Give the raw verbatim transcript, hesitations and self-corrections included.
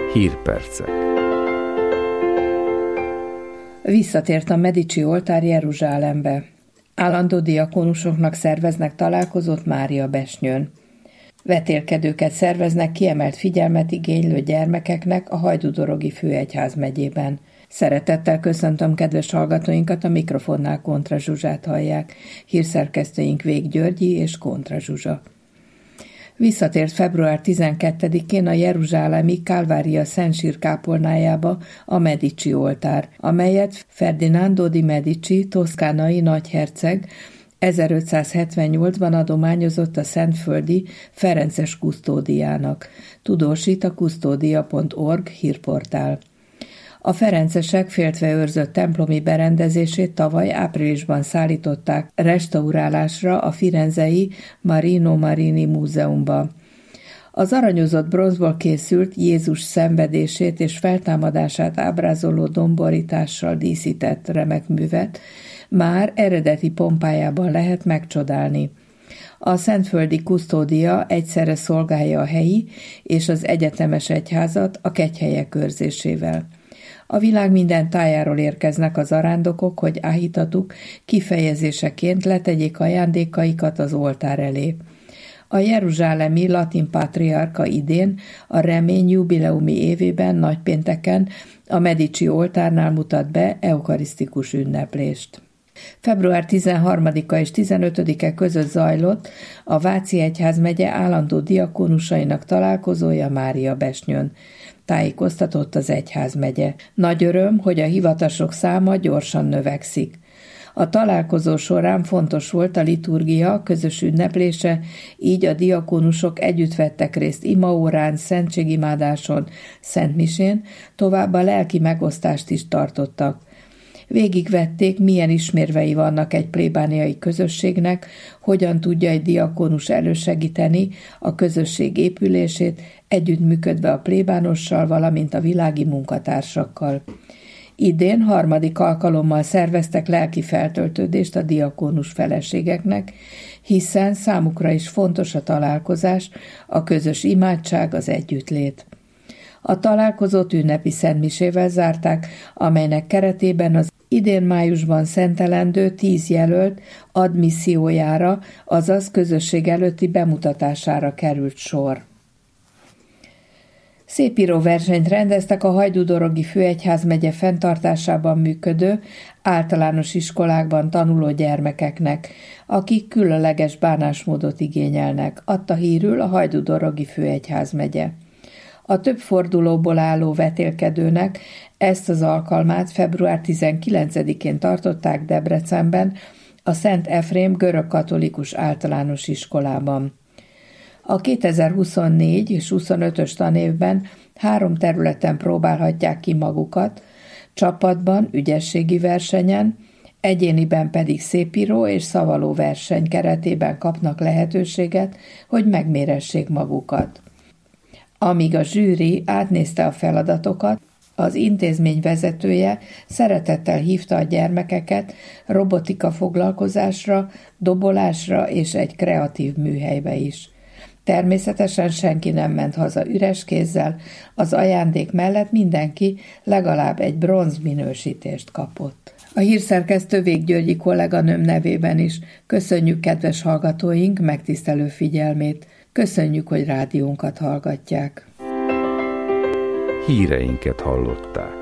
Hírpercek. Visszatért a Medici oltár Jeruzsálembe. Állandó diakónusoknak szerveznek találkozót Máriabesnyőn. Vetélkedőket szerveznek kiemelt figyelmet igénylő gyermekeknek a Hajdúdorogi főegyházmegyében. Szeretettel köszöntöm kedves hallgatóinkat, a mikrofonnál Kontra Zsuzsát hallják. Hírszerkesztőink Vég Györgyi és Kontra Zsuzsa. Visszatért február tizenkettedikén a jeruzsálemi Kálvária Szentsír kápolnájába a Medici oltár, amelyet Ferdinando di Medici, toszkánai nagyherceg ezerötszázhetvennyolcban adományozott a szentföldi Ferences kusztódiának, tudósít a kusztódia pont org hírportál. A ferencesek féltve őrzött templomi berendezését tavaly áprilisban szállították restaurálásra a firenzei Marino Marini Múzeumba. Az aranyozott bronzból készült Jézus szenvedését és feltámadását ábrázoló domborítással díszített remek művet már eredeti pompájában lehet megcsodálni. A szentföldi kusztódia egyszerre szolgálja a helyi és az egyetemes egyházat a kegyhelyek őrzésével. A világ minden tájáról érkeznek az arándokok, hogy áhítatuk kifejezéseként letegyék ajándékaikat az oltár elé. A jeruzsálemi latin pátriárka idén a remény jubileumi évében nagypénteken a Medici oltárnál mutat be eukarisztikus ünneplést. február tizenharmadika és tizenötödike között zajlott a Váci egyházmegye állandó diakónusainak találkozója Máriabesnyőn. Tájékoztatott az egyházmegye. Nagy öröm, hogy a hivatasok száma gyorsan növekszik. A találkozó során fontos volt a liturgia közös ünneplése, így a diakónusok együtt vettek részt imaórán, szentségimádáson, szentmisén, továbbá lelki megosztást is tartottak. Végigvették, milyen ismérvei vannak egy plébániai közösségnek, hogyan tudja egy diakónus elősegíteni a közösség épülését, együttműködve a plébánossal, valamint a világi munkatársakkal. Idén harmadik alkalommal szerveztek lelki feltöltődést a diakónus feleségeknek, hiszen számukra is fontos a találkozás, a közös imádság, az együttlét. A találkozót ünnepi szentmisével zárták, amelynek keretében az idén májusban szentelendő tíz jelölt admissziójára, azaz közösség előtti bemutatására került sor. Szépíró versenyt rendeztek a Hajdúdorogi főegyházmegye fenntartásában működő általános iskolákban tanuló gyermekeknek, akik különleges bánásmódot igényelnek, adta hírül a Hajdúdorogi főegyházmegye. A több fordulóból álló vetélkedőnek ezt az alkalmát február tizenkilencedikén tartották Debrecenben, a Szent Efrém görögkatolikus általános iskolában. A kétezer-huszonnégy és huszonötös tanévben három területen próbálhatják ki magukat, csapatban, ügyességi versenyen, egyéniben pedig szépíró és szavaló verseny keretében kapnak lehetőséget, hogy megméressék magukat. Amíg a zsűri átnézte a feladatokat, az intézmény vezetője szeretettel hívta a gyermekeket robotika foglalkozásra, dobolásra és egy kreatív műhelybe is. Természetesen senki nem ment haza üres kézzel, az ajándék mellett mindenki legalább egy bronz minősítést kapott. A hírszerkesztő Vég Györgyi kolléganőm nevében is köszönjük kedves hallgatóink megtisztelő figyelmét. Köszönjük, hogy rádiónkat hallgatják. Híreinket hallották.